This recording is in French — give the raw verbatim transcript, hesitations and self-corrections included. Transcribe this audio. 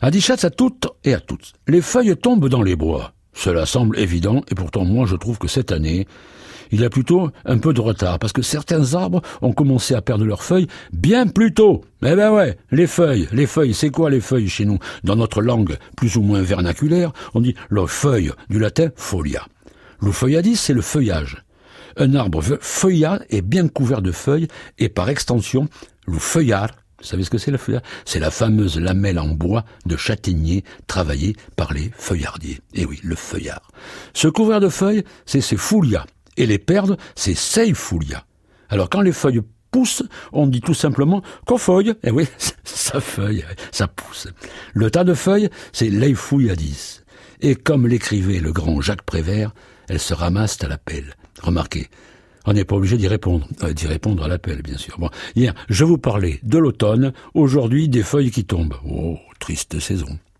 Adichatz à toutes et à tous. Les feuilles tombent dans les bois. Cela semble évident et pourtant moi je trouve que cette année, il y a plutôt un peu de retard parce que certains arbres ont commencé à perdre leurs feuilles bien plus tôt. Eh ben ouais, les feuilles, les feuilles, c'est quoi les feuilles chez nous? Dans notre langue plus ou moins vernaculaire, on dit le feuille, du latin folia. Le feuilladis, c'est le feuillage. Un arbre feuillat est bien couvert de feuilles et par extension, le feuillard. Vous savez ce que c'est le feuillard? C'est la fameuse lamelle en bois de châtaignier travaillée par les feuillardiers. Eh oui, le feuillard. Ce couvert de feuilles, c'est ses foulias. Et les perdre, c'est seifulia. Alors quand les feuilles poussent, on dit tout simplement qu'on feuille. Eh oui, ça feuille, ça pousse. Le tas de feuilles, c'est leifouilladis. Et comme l'écrivait le grand Jacques Prévert, elles se ramassent à la pelle. Remarquez, on n'est pas obligé d'y répondre, euh, d'y répondre à l'appel, bien sûr. Bon, hier, je vous parlais de l'automne, aujourd'hui des feuilles qui tombent. Oh, triste saison.